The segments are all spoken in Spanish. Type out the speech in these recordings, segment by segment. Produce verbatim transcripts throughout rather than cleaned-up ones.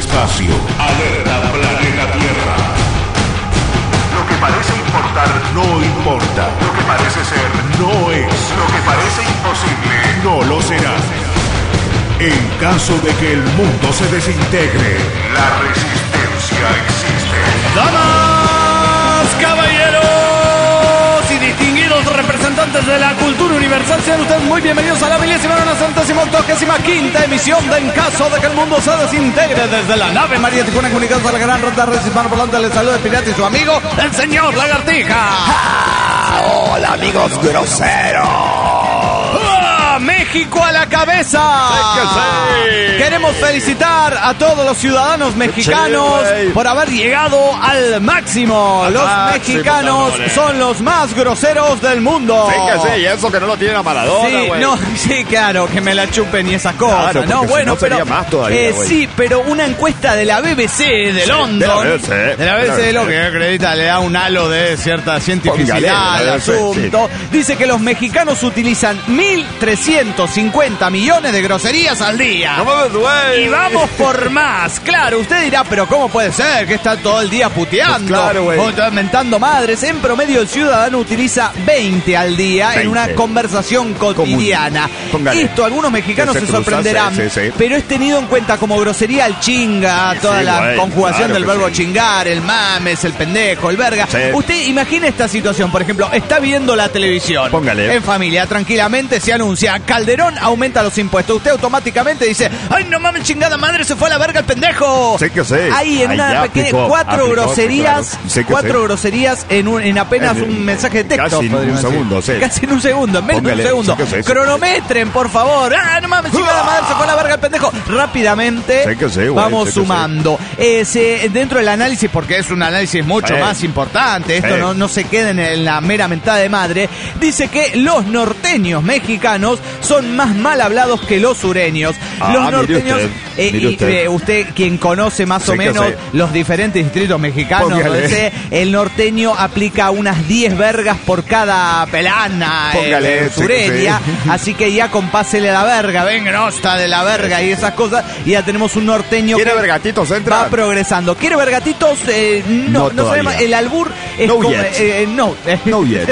espacio. Alerta planeta Tierra. Lo que parece importar no importa. Lo que parece ser no es. Lo que parece imposible no lo será. En caso de que el mundo se desintegre, la resistencia existe. Damas, caballeros y distinguidos representantes de la cultura universal, sean ustedes muy bienvenidos a la milésima, una centésima, octogésima quinta emisión de En caso de que el mundo se desintegre, desde la nave María Tijuana, comunicados a la gran ronda red hispano volante. Les saluda el pirata y su amigo, el señor Lagartija. ¡Ah! Hola, amigos groseros. México a la cabeza. Sí que sí. Queremos felicitar a todos los ciudadanos mexicanos sí, por haber llegado al máximo. Al los máximo, mexicanos cabrones. son los más groseros del mundo. Sí que sí, y eso que no lo tienen a Maradona, Sí, güey. no, sí, claro, que me la chupen y esas cosas, Claro, ¿no? porque si Bueno, no sería pero más todavía, eh, güey. sí, pero una encuesta de la B B C de Sí, London, de la B B C, de la B B C de lo que acredita, le da un halo de cierta cientificidad Póngale, al la B B C, asunto. Dice que los mexicanos utilizan mil trescientos cincuenta millones de groserías al día. No mames, güey. Y vamos por más. Claro, usted dirá, pero ¿cómo puede ser que está todo el día puteando? Pues claro, güey. O está mentando madres. En promedio, el ciudadano utiliza veinte al día veinte. en una conversación cotidiana. Póngale. Esto, algunos mexicanos Que se se cruza, sorprenderán, sí, sí, sí. pero es tenido en cuenta como grosería el chinga, Sí, toda sí, la güey, conjugación claro del que verbo sí. chingar, el mames, el pendejo, el verga. Sí. Usted imagine esta situación, por ejemplo, está viendo la televisión. Póngale. En familia, tranquilamente se anuncia, Calderón aumenta los impuestos. Usted automáticamente dice, ay, no mames, chingada madre, se fue a la verga el pendejo. Sí que sí. Ahí en Ahí una ya pequeña, aplicó, cuatro aplicó, groserías, sí, claro. Sí que cuatro sí. groserías en, un, en apenas En- un mensaje de texto. casi en un podríamos decir. segundo, sí. Casi en un segundo, en menos Póngale, de un segundo. sí que sí, sí. Cronometren, por favor. Ah, no mames, chingada madre, se fue a la verga el pendejo. Rápidamente Sí que sí, güey, vamos sí que sumando. Eh, se- dentro del análisis, porque es un análisis mucho Sí. más importante, esto Sí. no, no se queda en, en la mera mentada de madre, dice que los norteños mexicanos son más mal hablados que los sureños. Ah, los mire norteños, usted, eh, mire y, usted. eh, usted quien conoce más o Sí que menos sí. los diferentes distritos mexicanos, Póngale. dice, el norteño aplica unas diez vergas por cada pelana, Póngale, eh, sí que sureña, sí. así que ya compásele a la verga, venga, no, está de la verga y esas cosas, y ya tenemos un norteño ¿Quiere que vergatitos, entra? va progresando. ¿Quiere vergatitos? Eh, no, No no sabemos, todavía. el albur es No como, yet. eh, no, No yet.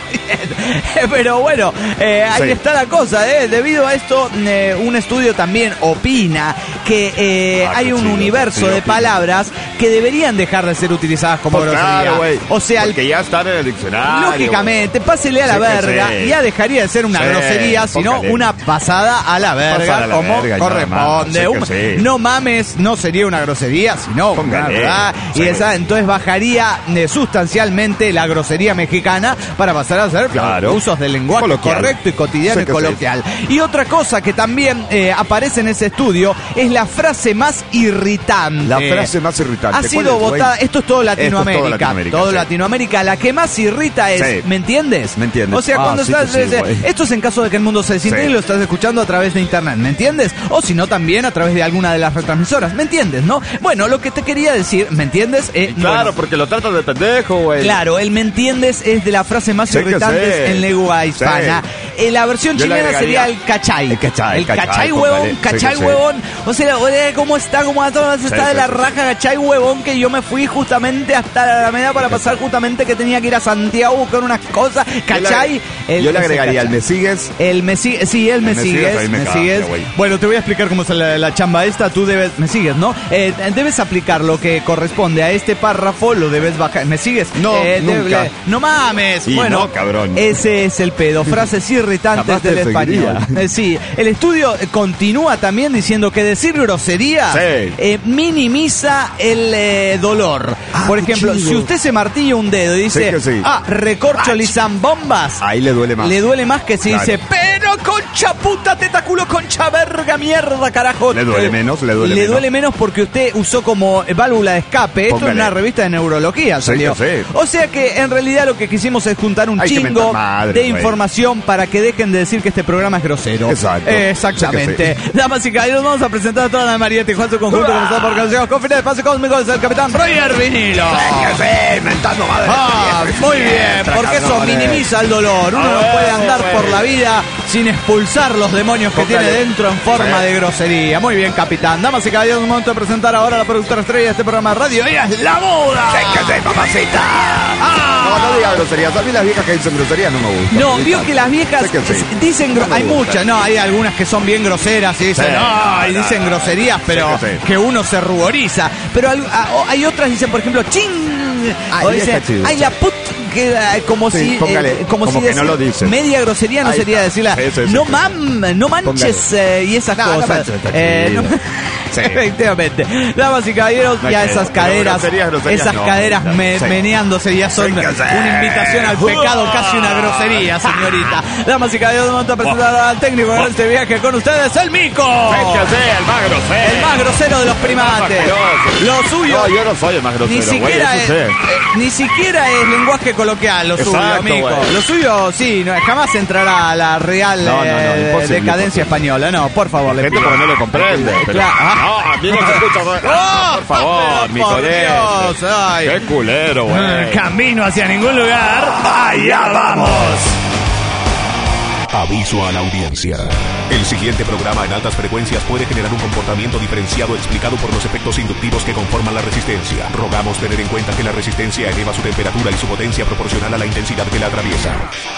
pero bueno, eh, ahí Sí. está la cosa, ¿eh? Debido a esto, eh, un estudio también opina que eh, Ah, hay qué un chido, universo sí, de opina. palabras que deberían dejar de ser utilizadas como Pues grosería. claro, güey. O sea, el- Porque ya están en el diccionario. lógicamente, pásele a la Sí que verga sí. y ya dejaría de ser una Sí, grosería, sino póngale. una pasada a la verga, Pasada a la como verga, y nada corresponde. más, Un- sí que sí. No mames, no sería una grosería, sino una Póngale. verdad. Sí, Y esa, güey. entonces bajaría eh, sustancialmente la grosería mexicana para pasar a ser Claro. usos del lenguaje Coloquial. correcto y cotidiano Sí y que sí. coloquial. Y otra cosa que también eh, aparece en ese estudio es la frase más irritante. La frase más irritante. Ha ¿Cuál sido es, güey? votada, esto es todo Latinoamérica. Esto es todo Latinoamérica, todo sí. Latinoamérica. La que más irrita es, Sí. ¿me entiendes? ¿Me entiendes? O sea, Ah, cuando sí estás. que sí, eh, güey. esto es en caso de que el mundo se desintegre Sí. y lo estás escuchando a través de internet, ¿me entiendes? O si no, también a través de alguna de las retransmisoras, ¿me entiendes, no? Bueno, lo que te quería decir, ¿me entiendes? Eh, Claro, bueno, porque lo tratan de pendejo, güey. Claro, el ¿me entiendes? Es de las frases más Sí que irritantes sí. en lengua hispana. Eh, la versión Yo le chilena sería agregaría- el cachai. El cachai, El cachai, cachai, huevón, póngale. Sí cachai, que sí. huevón. O sea, oye, ¿cómo está? ¿Cómo a todas está Sí, de la sí, sí. raja, cachai, huevón? Que yo me fui justamente hasta la Alameda para pasar justamente que tenía que ir a Santiago a buscar unas cosas. Cachai. el- Yo le ese agregaría el cachai. me sigues. El me sigue, sí, él me, El me sigues, sigues, ahí me me cambia, sigues. güey. Bueno, te voy a explicar cómo es la, la chamba esta, tú debes, me sigues, ¿no? Eh, debes aplicar lo que corresponde a este párrafo, lo debes bajar, ¿me sigues? No, Eh, nunca. debe- no mames, Y bueno, no, cabrón. ese es el pedo, frases irritantes Jamás te del seguiría. español. Eh, sí, el estudio eh, continúa también diciendo que decir grosería Sí. eh, minimiza el eh, dolor. Ah, Por qué ejemplo, chido. si usted se martilla un dedo y dice, Sí que sí. ah, recorcho bombas. Ahí le duele más. Le duele más que si Claro. dice, pero concha puta, teta culo, concha verga, mierda, carajo. Le duele Eh, menos, le duele Le menos. duele menos porque usted usó como válvula de escape. Esto Póngale. es una revista de neurología, Sí, salió. que sí. O sea que en realidad lo que quisimos es juntar un Hay que chingo mentar madre, de güey. información para que dejen de decir que este programa es grosero. Exacto. Eh, exactamente. Sí Damas y caballeros, vamos a presentar a toda la María Tijuana, su conjunto, comenzado por Canciones con fines de espacio cósmico, es el capitán Roger Vinilo. Que sí, mentando madre. Ah, muy bien, porque eso minimiza el dolor. Uno no puede andar por la vida sin expulsar los demonios que Póngale. tiene dentro en forma de grosería. Muy bien, capitán. Damas y caballeros, un momento de presentar ahora a la productora estrella de este programa de radio. Ella es la Muda. ¡Séquese, mamacita! Ah. No, no diga groserías. A mí las viejas que dicen groserías no me gustan. No, vio que las viejas Séquese. dicen, gro- No me hay gusta. muchas, no, hay algunas que son bien groseras y dicen, Sí, no, y no, dicen no. groserías, pero Séquese. que uno se ruboriza. Pero al- a- o hay otras que dicen, por ejemplo, ching, Ay, o vieja dicen, chido. ay, la put, que eh, como Sí, si, póngale, eh, como, como si que no decir- lo dicen. media grosería no Ahí sería está. decirla, Sí, sí, sí, no sí. mam, no manches eh, y esas No, no cosas. manches, está Eh, chido. no- Sí. Efectivamente. Damas y caballeros, No ya hay que- esas pero caderas, groserías, groserías esas no, caderas no, me- sí. meneándose ya son Sí, que sí. una invitación al pecado, casi una grosería, señorita. Damas y caballeros, vamos a presentar al técnico de este viaje con ustedes, el Mico. Séquese, el más grosero. El más grosero de los primates. Lo suyo. No, yo no soy el más grosero, Ni güey, siquiera, eso es, sí. eh, ni siquiera es lenguaje coloquial lo suyo, Exacto, Mico. güey. Lo suyo, sí, no, jamás entrará a la real No, no, no, eh, imposible, decadencia imposible. española. No, por favor, le Gente pido. porque no le comprende. Pero... Claro. No, a mí no se escucha. güey. ¡Oh! Por favor, mi Por colega. Dios, ay. Qué culero, güey. Camino hacia ningún lugar. Allá vamos. Aviso a la audiencia. El siguiente programa en altas frecuencias puede generar un comportamiento diferenciado explicado por los efectos inductivos que conforman la resistencia. Rogamos tener en cuenta que la resistencia eleva su temperatura y su potencia proporcional a la intensidad que la atraviesa.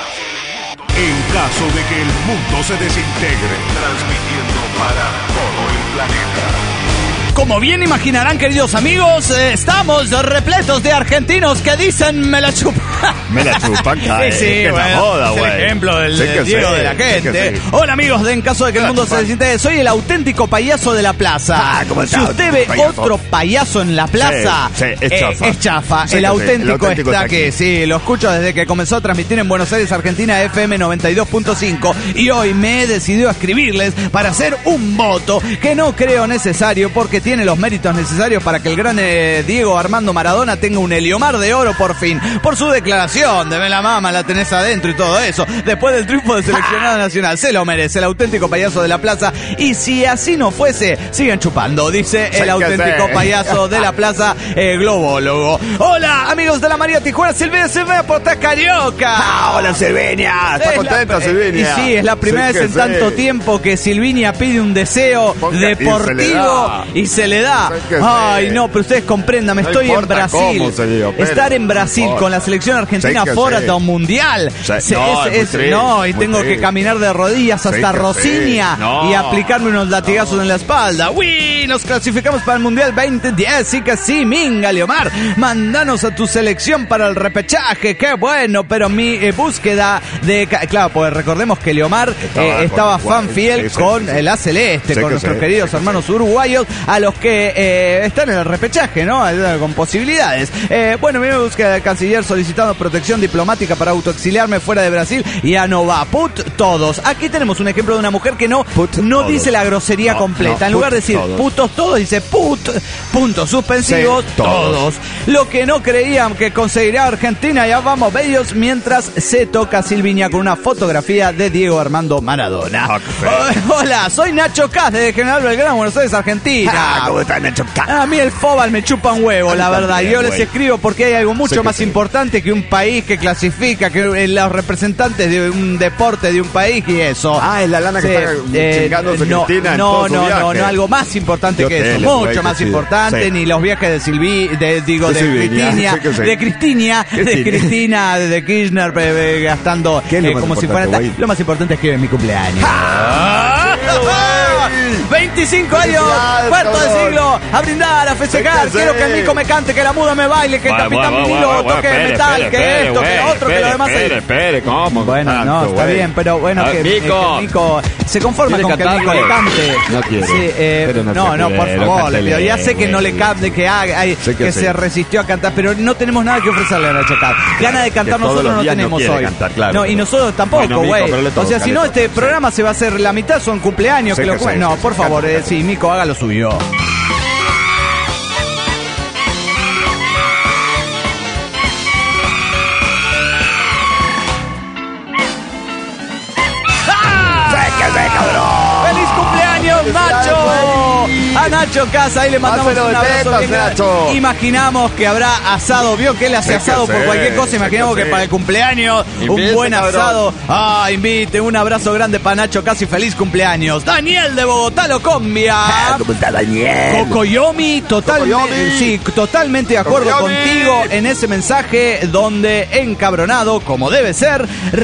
En caso de que el mundo se desintegre, transmitiendo para todo el planeta. Como bien imaginarán, queridos amigos, eh, estamos repletos de argentinos que dicen me la chupan. Me la chupan, cae. Sí, sí, Que es la bueno, moda, es el güey. ejemplo del Sí que del Diego sí, de la sí que gente. sí. Hola amigos de En Caso de que el Mundo se desintegre, soy el auténtico payaso de la plaza. Ah, ¿cómo si está, usted ve payaso? otro payaso en la plaza, Sí, sí, es eh, chafa. es chafa. Sí el, que sí, auténtico el auténtico está está aquí. aquí. Sí, lo escucho desde que comenzó a transmitir en Buenos Aires, Argentina, F M noventa y dos punto cinco. Y hoy me he decidido a escribirles para hacer un voto que no creo necesario porque tiene los méritos necesarios para que el gran eh, Diego Armando Maradona tenga un Heliomar de oro por fin, por su declaración de "me la mama, la tenés adentro" y todo eso, después del triunfo del seleccionado nacional. Se lo merece el auténtico payaso de la plaza, y si así no fuese, sigan chupando, dice el que auténtico sí. payaso de la plaza, eh, globólogo. Hola amigos de la María Tijuana, Silvia Silvia Porta Carioca. Ah, hola, Silvinia. Está Es contenta, la- Silvinia. Y sí, es la primera Sí vez que en sí. tanto tiempo que Silvinia pide un deseo Ponga- y se le deportivo da. y se le da. Sí que sí. Ay, no, pero ustedes comprendan, No estoy en importa Brasil. cómo se dio, pero Estar en no Brasil importa. con la selección argentina Sí que fuera sí. de un mundial. Sí, Se- no, es muy triste, no, y muy tengo que triste. caminar de rodillas Sí hasta que Rosinia sí. No. y aplicarme unos latigazos en la espalda. ¡Uy! Nos clasificamos para el Mundial veinte diez. Sí que sí, minga, Leomar. Mandanos a tu selección para el repechaje. ¡Qué bueno! Pero mi eh, búsqueda de... ca- Claro, pues recordemos que Leomar Estaba eh, con estaba Uruguay. fan fiel Sí, sí, con sí, sí. el A Celeste, Sí con que nuestros sí, queridos sí que hermanos uruguayos, a los que eh, están en el repechaje, ¿no? Eh, Con posibilidades. Eh, bueno, mi búsqueda del canciller solicitando protección diplomática para autoexiliarme fuera de Brasil. Y a no va, put todos. Aquí tenemos un ejemplo de una mujer que no, Put no todos. dice la grosería No, completa. no, en lugar de put decir todos. putos todos, dice put, puntos suspensivos, Sí, todos. todos. Lo que no creían que conseguiría Argentina, ya vamos, bellos, mientras se toca Silvinia con una fotografía de Diego Armando Maradona. Ah, qué feo. Oh, hola, soy Nacho Caz de General Belgrano, Buenos Aires, Argentina. Ah, ¿cómo está Nacho? A mí el fóbal me chupa un huevo, la A mí verdad. también, Yo les güey. escribo porque hay algo mucho Sé que más sí. importante que un país que clasifica, que eh, los representantes de un deporte de un país y eso. Ah, es la lana que Sí, está eh, chingándose no, Cristina en no, todo su no, no, viaje. no, algo más importante De que eso, hoteles, mucho güey, más que sí. importante, Sí. ni los viajes de Silvi, de, digo, De de Silvinia, Cristina, sí que sí. de Cristina, de Cristina. Cristina, de Kirchner, eh, eh, gastando ¿Qué es lo eh, más como si fuera... importante, güey? Lo más importante es que es mi cumpleaños. veinticinco años, Felicidades, cuarto de cabrón. siglo, a brindar, a festejar. Sí que Quiero sí. que el Nico me cante, que la muda me baile, que el Bueno, Capitán bueno, Vinilo bueno, bueno, toque espere, metal, espere, que espere, esto, que güey, lo otro, que lo espere, demás. Espere, espere, ¿cómo? Bueno, Tanto, no, está güey. bien, pero bueno, Ah, que, Nico. que Nico se conforma ¿Quiere con que el Nico le cantarle? cante. No quiere. Sí, eh, Pero no no, sea no, por culero, favor, le cántele, pido. Ya sé que no le güey. cante, que haga, ay, Sé que, que se sí. resistió a cantar, pero no tenemos nada que ofrecerle a Nacho Cat. Gana de cantar que todos nosotros los no días no tenemos quiere hoy. cantar, claro. No, y nosotros tampoco, Bueno, Mico, güey. pero le O sea, toca, si le no, toca, este sí. programa se va a hacer la mitad, son cumpleaños, Sí que lo que cu- sí, No, sí, por sí, favor, cante, eh, cante. sí, Mico, haga lo suyo. ¡Feliz cumpleaños, Nacho! Nacho Casa, ahí le mandamos Páselo un de abrazo tetas, bien grande. Nacho. Imaginamos que habrá asado, vio que él hace Sí, asado que por sí, cualquier cosa, sí, imaginamos que que sí. para el cumpleaños, Invite, un buen cabrón. asado. Ah, invite, un abrazo grande para Nacho Casi, feliz cumpleaños. Daniel de Bogotá, Locombia. ¿Cómo está Daniel? Cocoyomi, totalmente, Cocoyomi. sí, totalmente de acuerdo Cocoyomi. contigo en ese mensaje donde encabronado, como debe ser,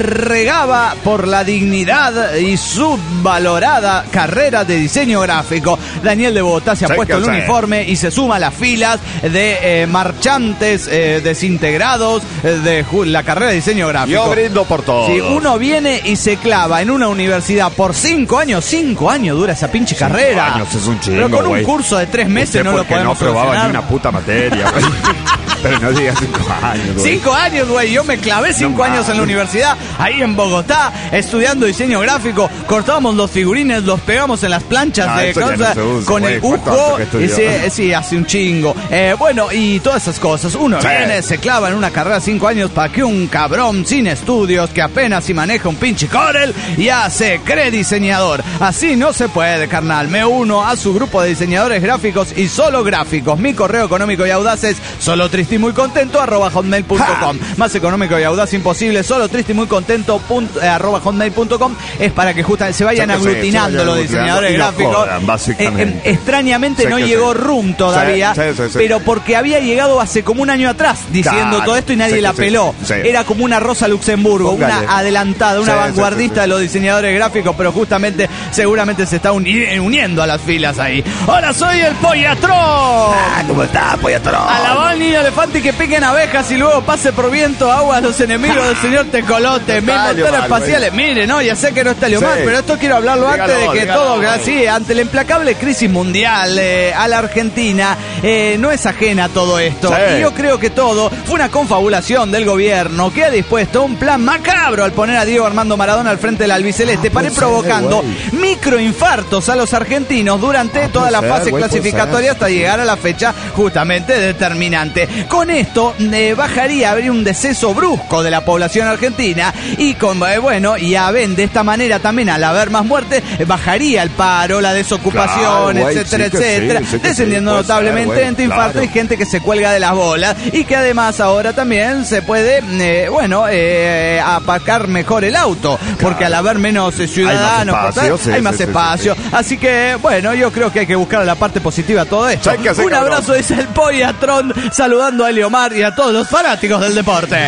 regaba por la dignidad y subvalorada carrera de diseño gráfico. Daniel de Bogotá se ha Sí, puesto que el sí. uniforme y se suma a las filas de eh, marchantes eh, desintegrados eh, de ju- la carrera de diseño gráfico. Yo brindo por todo. Si uno viene y se clava en una universidad por cinco años, cinco años dura esa pinche carrera. años es un chingo, Pero con güey. un curso de tres meses Usted no lo porque podemos no probaba solucionar. ni una puta materia, güey. Pero no digas cinco años, güey. Cinco años, güey. Yo me clavé cinco No años en la mames. universidad, ahí en Bogotá, estudiando diseño gráfico. Cortábamos los figurines, los pegamos en las planchas Ah, de eso ya no cosas se usa, con güey. el ¿Cuánto ujo. hace que estudió? Y sí, sí, hace un chingo. Eh, bueno, y todas esas cosas. Uno Sí. viene, se clava en una carrera cinco años para que un cabrón sin estudios, que apenas si maneja un pinche Corel, ya se cree diseñador. Así no se puede, carnal. Me uno a su grupo de diseñadores gráficos y solo gráficos. Mi correo económico y audaz es solo triste y muy contento arroba hotmail punto com. Más económico y audaz imposible, solo triste y muy contento punto, eh, arroba hotmail punto com. Es para que justamente se vayan Sí, que sí, aglutinando se vayan los diseñadores aglutinando y no gráficos. jodan, básicamente. Eh, eh, extrañamente Sí, no que llegó sí. Room todavía, Sí, sí, sí, sí. pero porque había llegado hace como un año atrás diciendo Claro, todo esto y nadie sí, la sí, peló. sí. Era como una Rosa Luxemburgo, Póngale. una adelantada, una Sí, sí, vanguardista sí, sí. de los diseñadores gráficos, pero justamente seguramente se está uni- uniendo a las filas ahí. Hola, soy el Pollatrón. Ah, ¿cómo está, Pollatrón? Alabá al niño elefante y que piquen abejas y luego pase por viento agua a los enemigos del señor Tecolote. Mil está montones Leomar, espaciales. Mire, no, ya sé que no está Leomar, Sí. pero esto quiero hablarlo Dígalo, antes de que dígalo. todo, sí, ante la implacable crisis mundial eh, a la Argentina, eh, no es ajena a todo esto. Sí. Y yo creo que todo fue una confabulación del gobierno que ha dispuesto un plan macabro al poner a Diego Armando Maradona al frente del albiceleste para ir puede ser, provocando güey. microinfartos a los argentinos durante Ah, toda puede la ser, fase güey, puede clasificatoria ser. hasta llegar a la fecha justamente determinante. Con esto eh, bajaría, habría un deceso brusco de la población argentina y con eh, bueno, y a ven de esta manera también al haber más muertes eh, bajaría el paro, la desocupación, Claro, güey, etcétera, sí que sí, etcétera, sí que descendiendo sí, puede notablemente ser, güey, entre infarto claro. y gente que se cuelga de las bolas y que además ahora también se puede eh, bueno, eh, aparcar mejor el auto, porque al haber menos eh, ciudadanos Hay más espacio, por tal, sí, hay sí, más sí, sí, espacio. sí. Así que, bueno, yo creo que hay que buscar la parte positiva a todo esto. Sí, que sí, Un cabrón. abrazo, dice el Pollatrón, saludando a Eliomar y a todos los fanáticos del deporte.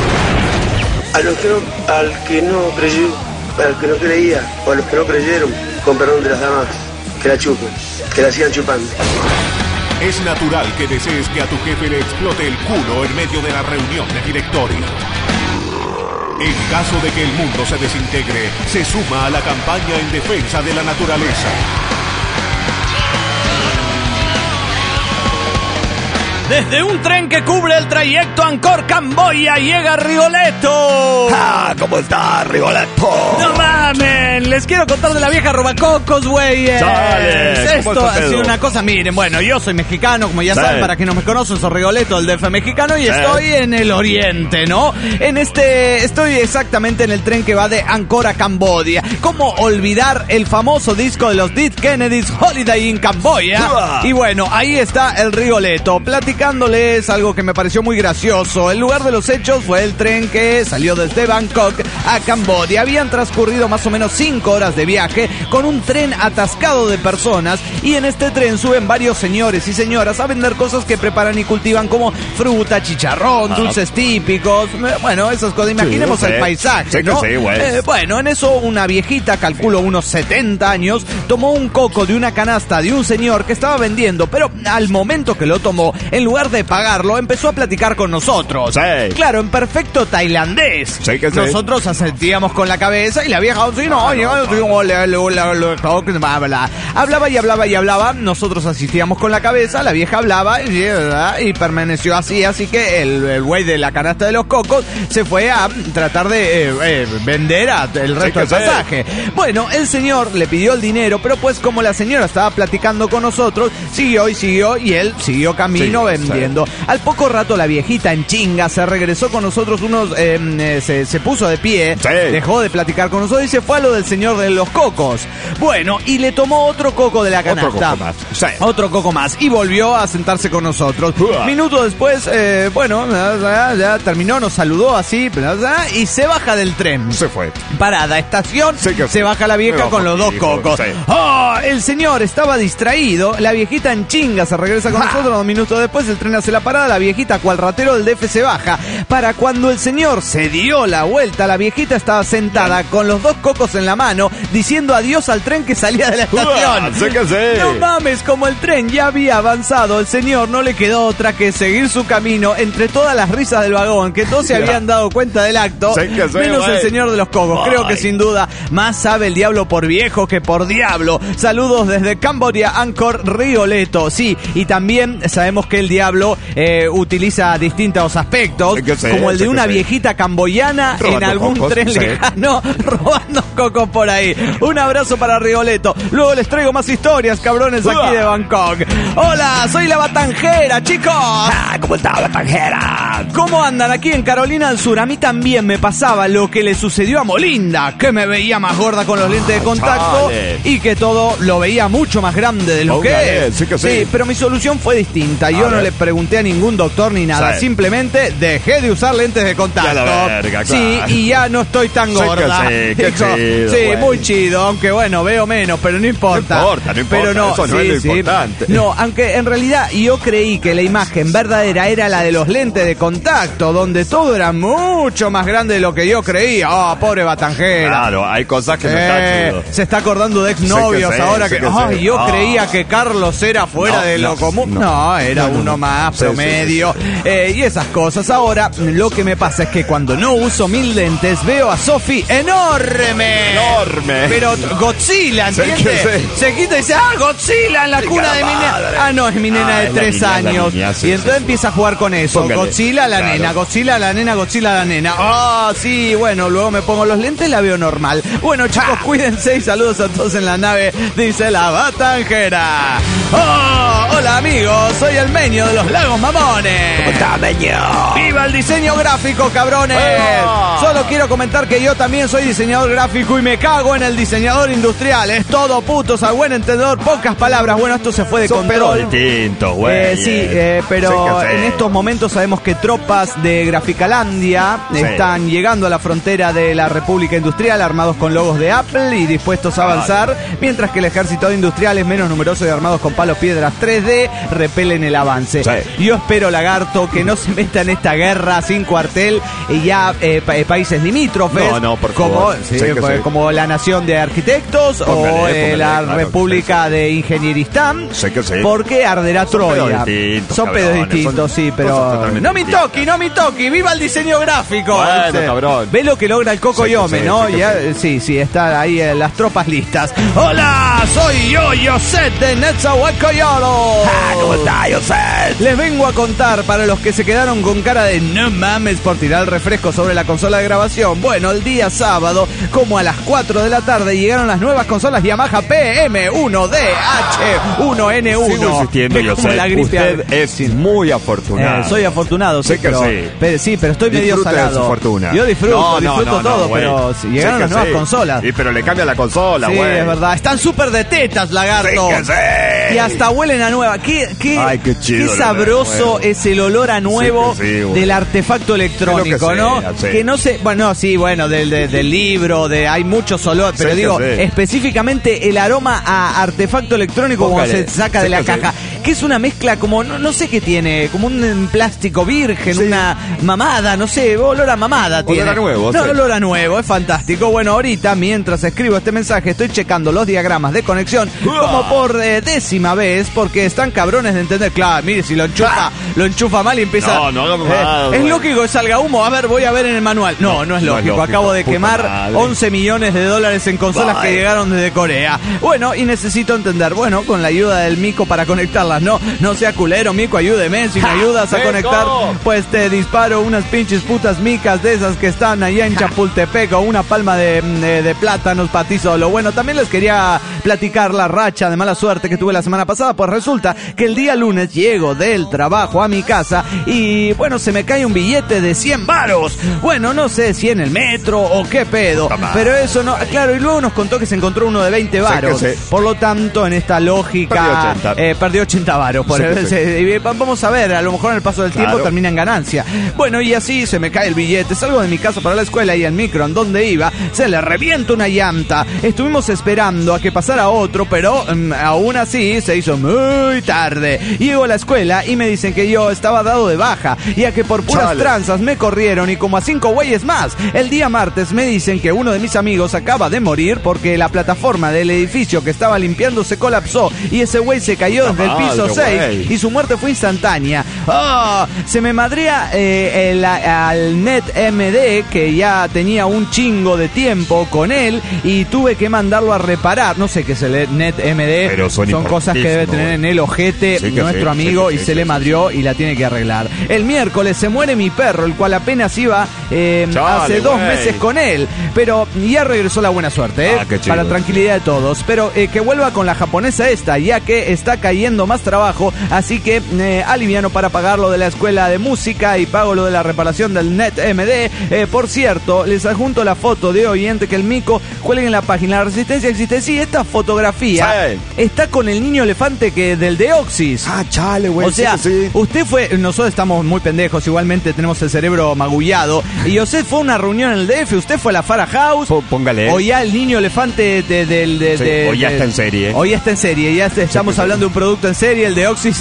A los que no, al que no creyó, al que no creía, o a los que no creyeron, con perdón de las damas, que la chupen, que la sigan chupando. Es natural que desees que a tu jefe le explote el culo en medio de la reunión de directorio. En caso de que el mundo se desintegre, se suma a la campaña en defensa de la naturaleza. Desde un tren que cubre el trayecto Angkor-Camboya llega Rigoletto. Ah, ¿cómo está, Rigoletto? No mamen, les quiero contar de la vieja robacocos, güey. Dale, ¿cómo Esto está ha sido pedo? una cosa, miren, bueno, yo soy mexicano, como ya Sí. saben, para quienes no me conocen, soy Rigoletto, el D F mexicano, y Sí. estoy en el oriente, ¿no? En este, estoy exactamente en el tren que va de Angkor a Camboya. ¿Cómo olvidar el famoso disco de los Dead Kennedys, Holiday in Camboya? Uah. Y bueno, ahí está el Rigoletto, platicándoles algo que me pareció muy gracioso. El lugar de los hechos fue el tren que salió desde Bangkok a Camboya. Habían transcurrido más o menos cinco horas de viaje con un tren atascado de personas y en este tren suben varios señores y señoras a vender cosas que preparan y cultivan como fruta, chicharrón, Ah. dulces típicos, eh, bueno, esas cosas. Imaginemos Sí, el sí. paisaje, Sí que ¿no? sí, güey. Eh, bueno, en eso una viejita, calculo unos setenta años, tomó un coco de una canasta de un señor que estaba vendiendo, pero al momento que lo tomó, en lugar de pagarlo, empezó a platicar con nosotros. Sí. Claro, en perfecto tailandés. Sí que sí. Nosotros asentíamos con la cabeza y la vieja, sí, no, Ah, llegaba, sí, hola, hola, hola, hola, bla, bla, bla. Hablaba y hablaba y hablaba, nosotros asistíamos con la cabeza, la vieja hablaba y, ¿verdad? y permaneció así, así que el el güey de la canasta de los cocos se fue a tratar de eh, eh, vender a el resto que del sí. pasaje. Bueno, el señor le pidió el dinero, pero pues como la señora estaba platicando con nosotros, siguió y siguió y él siguió camino Sí, vendiendo. Al poco rato la viejita en chinga se regresó con nosotros unos, eh, eh, se, se puso de pie, Sí. dejó de platicar con nosotros y se fue a lo del señor de los cocos. Bueno, y le tomó otro coco de la canasta. Otro coco más. Sí. Otro coco más. Y volvió a sentarse con nosotros. Uah. Minutos después, eh, bueno, ya, ya terminó, nos saludó así, y se baja del tren. Se fue. Parada, estación, Sí que se sí. baja la vieja Me con los bajo, dos hijo, cocos. sí. ¡Oh! El señor estaba distraído, la viejita en chinga se regresa con ¡Ja! nosotros, dos minutos después el tren hace la parada, la viejita cual ratero del D F se baja. Para cuando el señor se dio la vuelta, la viejita estaba sentada con los dos cocos en la mano, diciendo adiós al tren que salía de la estación. Uah, sé que sí. No mames, como el tren ya había avanzado, el señor no le quedó otra que seguir su camino entre todas las risas del vagón, que todos se habían dado cuenta del acto, Sé que sí, menos el güey. señor de los cocos. Ay. Creo que sin duda más sabe el diablo por viejo que por diablo. Saludos desde Cambodia, Angkor, Rioleto. Sí, y también sabemos que el diablo eh, utiliza distintos aspectos, Sé que sí, como el de sé que una sí. viejita camboyana en Robando algún cocos, tren sí. lejano, robando cocos por ahí. Un abrazo para Rioleto. Luego les traigo más historias, cabrones, aquí Uah. de Bangkok. Hola, soy la Batanjera, chicos. Ah, ¿cómo está la Batanjera? ¿Cómo andan aquí en Carolina del Sur? A mí también me pasaba lo que le sucedió a Molinda, que me veía más gorda con los lentes de contacto chale. y que todo lo veía mucho más grande de lo Ok, que es. sí que sí. pero mi solución fue distinta. Yo A no ver. le pregunté a ningún doctor ni nada. Sí. Simplemente dejé de usar lentes de contacto. Ya la verga, sí, claro. y ya no estoy tan Sí que gorda. sí, qué Dijo, chido, sí, güey. muy chido, aunque bueno, veo menos, pero no importa. No importa, no importa, Pero no, eso no sí, es lo sí. importante. No, aunque en realidad yo creí que la imagen verdadera era la de los lentes de contacto, donde todo era mucho más grande de lo que yo creía. Oh, pobre Batanjera. Claro, hay cosas que no Eh, están chido. se está acordando de exnovios Sé que sí, ahora sé que, que sí. ay, yo Ah. creía que Carlos era fuera No, de lo no, común. No, no. era No, no, uno no. más Sí, promedio. sí, sí, Eh, y esas cosas. Ahora, lo que me pasa es que cuando no uso mil lentes, veo a Sofi enorme. Enorme. Pero Godzilla, Sé que ¿entiendes? sí. Se quita y dice, ah, Godzilla en la cuna Chica de mi nena. madre. Ah, no, es mi nena Ah, de es la tres niña, la años. niña, sí, y entonces sí, empieza a jugar con eso. Póngale. Godzilla, la Claro. nena, Godzilla, la nena, Godzilla, la nena. Ah, sí, bueno, luego me pongo los lentes y la veo normal. Bueno, chicos, cuídense y saludos a todos en la nave, dice la Batanjera. Oh, hola amigos, soy el Meño de los Lagos Mamones. ¿Cómo está, Meño? ¡Viva el diseño gráfico, cabrones! ¡Viva! Solo quiero comentar que yo también soy diseñador gráfico y me cago en el diseñador industrial. Es todo putos, al buen entendedor, pocas palabras. Bueno, esto se fue de Son pedos control. distintos, güey. Eh, sí, eh, pero Sí que sí. en estos momentos sabemos que tropas de Graficalandia Sí. están llegando a la frontera de la República Industrial armados con logos de Apple y dispuestos a avanzar, mientras que el ejército de industriales menos numeroso y armados con palos piedras tres D repelen el avance. Sí. Yo espero, Lagarto, que no se meta en esta guerra sin cuartel y ya eh, pa- eh, países limítrofes, No, no, por como, favor. sí, Sí que pues, sí. como la Nación de Arquitectos Póngale, o eh, póngale, la claro, República sí, sí. de Ingenieristán, Sí que sí. porque arderá Son pedos Troya. distintos, Son pedos cabrones, distintos, son sí, cosas pero... totalmente No me distintas. toqui, no me toqui, viva el diseño gráfico. Bueno, Dice. cabrón. Ve lo que logra el Coco Sí que Yome, sí, ¿no? sí que Ya, sí. eh, sí, sí, está ahí eh, las tropas listas. Hola, soy yo, Yoset de Netzahualcoyolo. Ah, ¿cómo está, Yoset? Les vengo a contar para los que se quedaron con cara de no mames por tirar el refresco sobre la consola de grabación. Bueno, el día sábado, como a las cuatro de la tarde, llegaron las nuevas consolas Yamaha P M uno D H uno N uno. Sigo insistiendo, Es como Yoset. la gripe Usted a- es muy afortunado. Eh, soy afortunado, sí, Sé que pero, sí. pero sí, pero estoy medio Disfrute de salado. su fortuna. Yo disfruto, No, no, disfruto no, no, todo, güey. pero si llegaron Sé las que nuevas sí. consolas. Y pero le cambia la consola, Sí, güey. es verdad. Están súper de tetas, lagarto. Sí que sí. Y hasta huelen a nueva. Qué, qué, Ay, qué chido qué el olor a sabroso nuevo. es el olor a nuevo Sí que sí, güey. del artefacto electrónico, Creo que ¿no? sea, sí. Que no sé, bueno, no, sí, bueno, del, del, del libro, de hay muchos olores, pero Sí que digo, sí. específicamente el aroma a artefacto electrónico como Póngale. se saca Sí de la que sí. caja, que es una mezcla como, no, no sé qué tiene, como un plástico virgen, Sí. una mamada, no sé, olor a mamada Olor tiene. a nuevo, No, sí. olor a nuevo, es fantástico. Bueno, ahorita, mientras escribo este mensaje, estoy checando los diagramas de conexión como por eh, décima vez, porque están cabrones de entender. Claro, mire, si lo enchufa, lo enchufa mal y empieza... No, no hagamos mal, Es güey. lógico que salga humo. A ver, voy a ver en el manual. No, no, No, es no es lógico. lógico, Acabo de puta quemar madre. once millones de dólares en consolas Bye. que llegaron desde Corea. Bueno, y necesito entender, bueno, con la ayuda del Mico para conectarlas. No, no sea culero, Mico, ayúdeme. Si me ayudas a Mico. conectar, pues te disparo unas pinches putas micas de esas que están allá en Chapultepec o una palma de, de, de plátanos para ti solo. Bueno, también les quería platicar la racha de mala suerte que tuve la semana pasada. Pues resulta que el día lunes llego del trabajo a mi casa y bueno, se me cae un billete de cien varos. Bueno, no sé si en el metro o qué pedo, pero eso no, claro, y luego nos contó que se encontró uno de veinte varos. Sí, por lo tanto, en esta lógica perdió ochenta, eh, perdió ochenta varos. Por sí, el, sí. Se, vamos a ver, a lo mejor en el paso del claro. tiempo termina en ganancia. Bueno, y así se me cae el billete. Salgo de mi casa para la escuela y el micro en donde iba se le revienta una llanta. Estuvimos esperando a que pasara otro, pero um, aún así se hizo muy tarde. Llego a la escuela y me dicen que yo estaba dado de baja y a que por puras Chale. tranzas me corrieron y como a cinco güeyes más. El día martes me dicen que uno de mis amigos acaba de morir porque la plataforma del edificio que estaba limpiando se colapsó y ese güey se cayó desde el piso seis y su muerte fue instantánea. Oh, se me madrea eh, el, al NetMD, que ya tenía un chingo de tiempo con él y tuve que mandarlo a reparar. No sé qué es el NetMD, pero son, son cosas que debe tener en el ojete sí nuestro sí, amigo sí, sí, y sí, se sí, le madrió sí. y la tiene que arreglar. El miércoles se muere mi perro, el cual apenas iba eh, Chale, hace dos wey. meses con él, pero ya regresó la buena suerte, ¿eh? Ah, para tranquilidad de todos, pero eh, que vuelva con la japonesa esta, ya que está cayendo más trabajo, así que eh, aliviano para pagar lo de la escuela de música y pago lo de la reparación del NetMD. Eh, por cierto, les adjunto la foto de oyente que el mico cuelgue en la página. La Resistencia existe. Sí, esta fotografía sí. está con el niño elefante que del Deoxys. Ah, chale, güey. O sea, sí, sí. usted fue, nosotros estamos muy pendejos, igualmente tenemos el cerebro magullado, y usted fue a una reunión en el D F, usted fue a la Farah House. P- póngale. O ya el niño elefante de, de, de, de, sí, de o ya de, está en serie. O ya está en serie, ya estamos sí, hablando de un producto en serie, el Deoxys.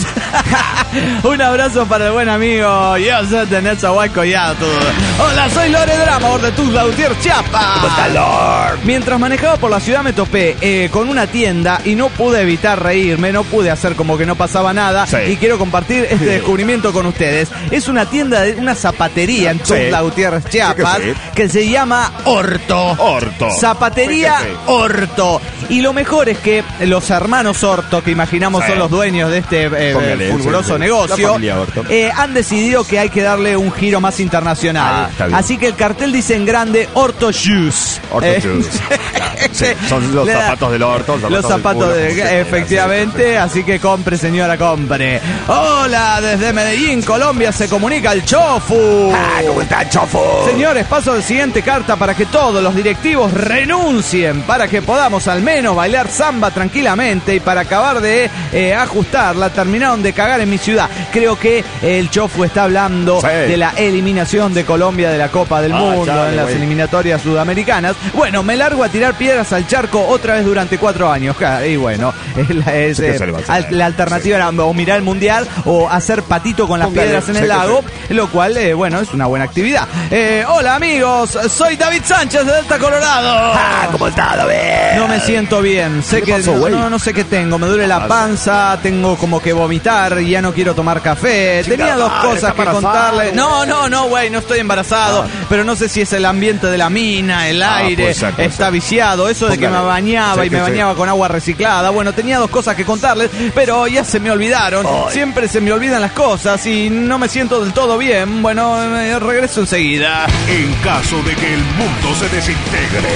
Un abrazo para el buen amigo José de Netzahuay Collado. Hola, soy Lore Drama, de Tuzla Gutiérrez, Chiapas. ¿Cómo está, Lord? Mientras manejaba por la ciudad me topé eh, con una tienda y no pude evitar reírme, no pude hacer como que no pasaba nada sí. y quiero compartir este descubrimiento con ustedes. Es una tienda, de una zapatería en Tuzla sí. Gutiérrez, Chiapas, sí, sí. que se llama Orto. Orto. Zapatería sí, sí, sí. Orto. Y lo mejor es que los hermanos Orto, que imaginamos sí. son los dueños de este eh, fulguroso sí, sí. negocio, eh, han decidido que hay que darle un giro más internacional. Ah, así que el cartel dice en grande Orto Shoes. Orto eh, Shoes. Sí, son los zapatos del Orto. Zapatos los zapatos culo, de, de efectivamente, así que compre, señora, compre. Hola, desde Medellín, Colombia, se comunica el Chofu. Ah, ¿cómo está el Chofu? Señores, paso a la siguiente carta para que todos los directivos renuncien, para que podamos al menos bailar samba tranquilamente y para acabar de eh, ajustar. La terminaron de cagar en mi ciudad. Creo que el Chofu está hablando sí. de la eliminación de Colombia de la Copa del ah, Mundo chale, en las wey. eliminatorias sudamericanas. Bueno, me largo a tirar piedras al charco otra vez durante cuatro años. Y bueno, es, es, eh, la alternativa sí. era o mirar el mundial o hacer patito con las Póngale, piedras en el lago, sí. lo cual, eh, bueno, es una buena actividad. Eh, hola amigos, soy David Sánchez de Delta, Colorado. Ah, ¿cómo está, David? No me siento bien. Sé que pasó, no, no, no sé qué tengo. Me duele la panza, tengo como que vomitar y ya no quiero tomar café. Chica, Tenía dos madre, cosas que contarle. No, no, no, güey, no estoy embarazado. Ah. Pero no sé si es el ambiente de la mina, el ah, aire, pues, pues, está viciado. Eso de que me bañaba sí, y me bañaba sí. con agua reciclada. Bueno, tenía dos cosas que contarles, pero ya se me olvidaron. Ay. Siempre se me olvidan las cosas y no me siento del todo bien. Bueno, regreso enseguida. En caso de que el mundo se desintegre.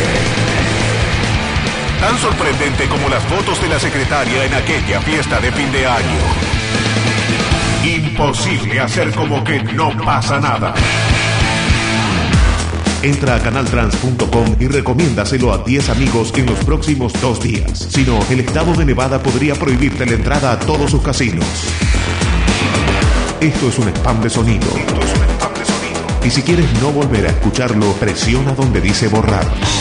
Tan sorprendente como las fotos de la secretaria en aquella fiesta de fin de año. Imposible hacer como que no pasa nada. Entra a canal trans punto com y recomiéndaselo a diez amigos en los próximos dos días. Si no, el estado de Nevada podría prohibirte la entrada a todos sus casinos. Esto es un spam de sonido. Esto es un spam de sonido. Y si quieres no volver a escucharlo, presiona donde dice borrar.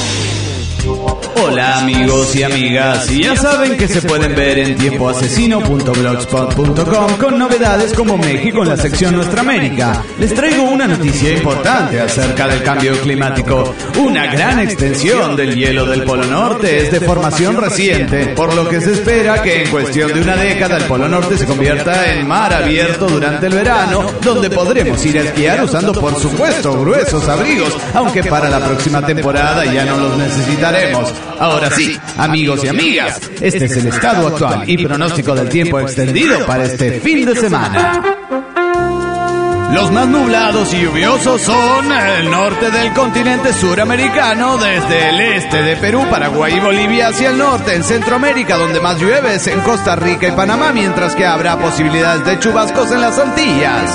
Hola amigos y amigas, y ya saben que se pueden ver en tiempo asesino punto blogspot punto com con novedades como México en la sección Nuestra América. Les traigo una noticia importante acerca del cambio climático. Una gran extensión del hielo del Polo Norte es de formación reciente, por lo que se espera que en cuestión de una década el Polo Norte se convierta en mar abierto durante el verano, donde podremos ir a esquiar usando por supuesto gruesos abrigos, aunque para la próxima temporada ya no los necesitaremos. Ahora sí, amigos y amigas, este es el estado actual y pronóstico del tiempo extendido para este fin de semana. Los más nublados y lluviosos son el norte del continente suramericano, desde el este de Perú, Paraguay y Bolivia hacia el norte, en Centroamérica, donde más llueve es en Costa Rica y Panamá, mientras que habrá posibilidades de chubascos en las Antillas.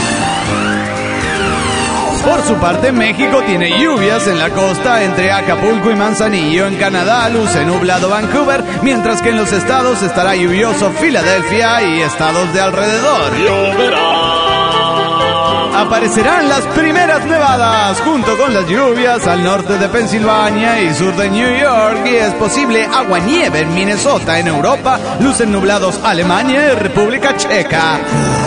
Por su parte, México tiene lluvias en la costa entre Acapulco y Manzanillo. En Canadá luce nublado Vancouver, mientras que en los estados estará lluvioso Filadelfia y estados de alrededor. Aparecerán las primeras nevadas junto con las lluvias al norte de Pensilvania y sur de New York, y es posible aguanieve en Minnesota. En Europa lucen nublados Alemania y República Checa.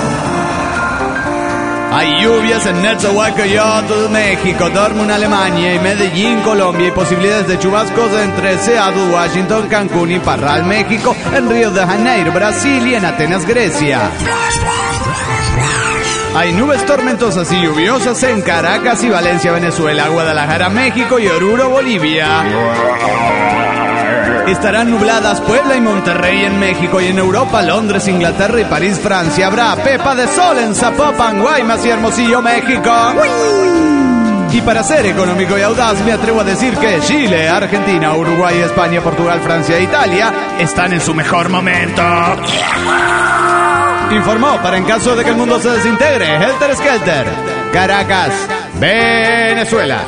Hay lluvias en Nezahualcóyotl, México, Dortmund, Alemania y Medellín, Colombia, y posibilidades de chubascos entre Seattle, Washington, Cancún y Parral, México, en Río de Janeiro, Brasil y en Atenas, Grecia. Hay nubes tormentosas y lluviosas en Caracas y Valencia, Venezuela, Guadalajara, México y Oruro, Bolivia. Estarán nubladas Puebla y Monterrey en México, y en Europa, Londres, Inglaterra y París, Francia. Habrá pepa de sol en Zapopan, Guaymas y Hermosillo, México. Y para ser económico y audaz, me atrevo a decir que Chile, Argentina, Uruguay, España, Portugal, Francia e Italia están en su mejor momento. Informó, para en caso de que el mundo se desintegre, Helter Skelter, Caracas, Venezuela.